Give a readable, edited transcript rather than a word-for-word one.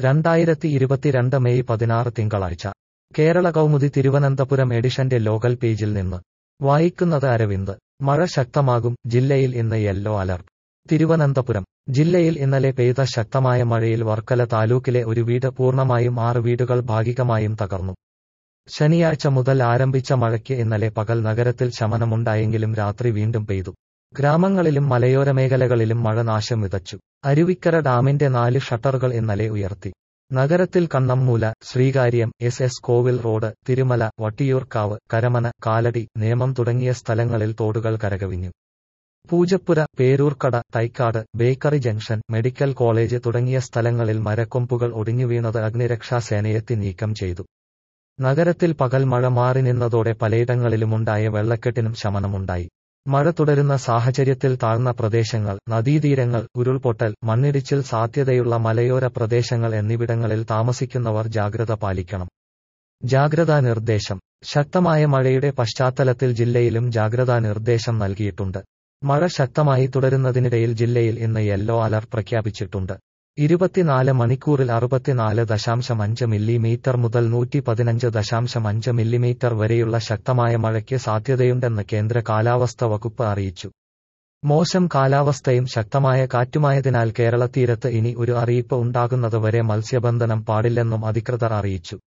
2022 May 16 തിങ്കളാഴ്ച കേരള കൗമുദി തിരുവനന്തപുരം എഡിഷന്റെ local പേജിൽ നിന്ന് വായിക്കുന്നത് അരവിന്ദ്. മഴ ശക്തമാകും, ജില്ലയിൽ ഇന്ന് യെല്ലോ അലർട്ട്. തിരുവനന്തപുരം ജില്ലയിൽ ഇന്നലെ പെയ്ത ശക്തമായ മഴയിൽ വർക്കല താലൂക്കിലെ ഒരു വീട് പൂർണ്ണമായും 6 വീടുകൾ ഭാഗികമായും തകർന്നു. ശനിയാഴ്ച മുതൽ ആരംഭിച്ച മഴയ്ക്ക് ഇന്നലെ പകൽ നഗരത്തിൽ ശമനമുണ്ടായെങ്കിലും രാത്രി വീണ്ടും പെയ്തു. ഗ്രാമങ്ങളിലും മലയോര മേഖലകളിലും മഴ നാശം വിതച്ചു. അരുവിക്കര ഡാമിന്റെ 4 ഷട്ടറുകൾ ഇന്നലെ ഉയർത്തി. നഗരത്തിൽ കണ്ണമ്മൂല, ശ്രീകാര്യം, SS കോവിൽ റോഡ്, തിരുമല, വട്ടിയൂർക്കാവ്, കരമന, കാലടി, നേമം തുടങ്ങിയ സ്ഥലങ്ങളിൽ തോടുകൾ കരകവിഞ്ഞു. Poojappura, Peroorkada, Thycaud, bakery junction, medical college തുടങ്ങിയ സ്ഥലങ്ങളിൽ മരക്കൊമ്പുകൾ ഒടിഞ്ഞുവീണത് അഗ്നിരക്ഷാസേനയെത്തി നീക്കം ചെയ്തു. നഗരത്തിൽ പകൽ മഴ മാറി നിന്നതോടെ പലയിടങ്ങളിലുമുണ്ടായ വെള്ളക്കെട്ടിനും ശമനമുണ്ടായി. മഴ തുടരുന്ന സാഹചര്യത്തിൽ താഴ്ന്ന പ്രദേശങ്ങൾ, നദീതീരങ്ങൾ, ഉരുൾപൊട്ടൽ, മണ്ണിടിച്ചിൽ സാധ്യതയുള്ള മലയോര പ്രദേശങ്ങൾ എന്നിവിടങ്ങളിൽ താമസിക്കുന്നവർ ജാഗ്രത പാലിക്കണം. ജാഗ്രതാ നിർദ്ദേശം. ശക്തമായ മഴയുടെ പശ്ചാത്തലത്തിൽ ജില്ലയിലും ജാഗ്രതാ നിർദ്ദേശം നൽകിയിട്ടുണ്ട്. മഴ ശക്തമായി തുടരുന്നതിനിടയിൽ ജില്ലയിൽ ഇന്ന് യെല്ലോ അലർട്ട് പ്രഖ്യാപിച്ചിട്ടുണ്ട്. 24 മണിക്കൂറിൽ 64.5 മില്ലിമീറ്റർ മുതൽ 115.5 മില്ലിമീറ്റർ വരെയുള്ള ശക്തമായ മഴയ്ക്ക് സാധ്യതയുണ്ടെന്ന് കേന്ദ്ര കാലാവസ്ഥ വകുപ്പ് അറിയിച്ചു. മോശം കാലാവസ്ഥയും ശക്തമായ കാറ്റുമായതിനാൽ കേരള തീരത്ത് ഇനി ഒരു അറിയിപ്പ് ഉണ്ടാകുന്നത് വരെ മത്സ്യബന്ധനം പാടില്ലെന്നും അധികൃതർ അറിയിച്ചു.